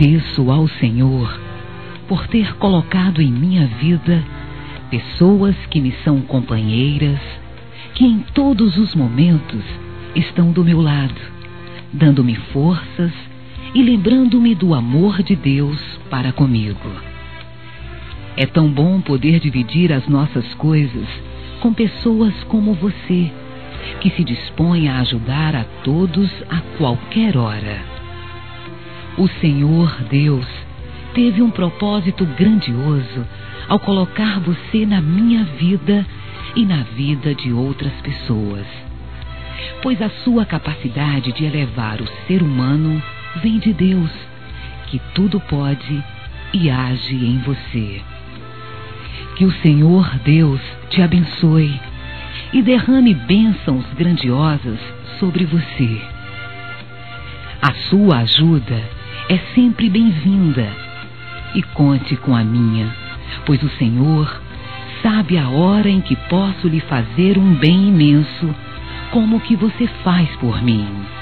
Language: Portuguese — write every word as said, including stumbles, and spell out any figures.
Agradeço ao Senhor por ter colocado em minha vida pessoas que me são companheiras, que em todos os momentos estão do meu lado, dando-me forças e lembrando-me do amor de Deus para comigo. É tão bom poder dividir as nossas coisas com pessoas como você, que se dispõe a ajudar a todos a qualquer hora. O Senhor Deus teve um propósito grandioso ao colocar você na minha vida e na vida de outras pessoas, pois a sua capacidade de elevar o ser humano vem de Deus, que tudo pode e age em você. Que o Senhor Deus te abençoe e derrame bênçãos grandiosas sobre você. A sua ajuda é sempre bem-vinda e conte com a minha, pois o Senhor sabe a hora em que posso lhe fazer um bem imenso, como o que você faz por mim.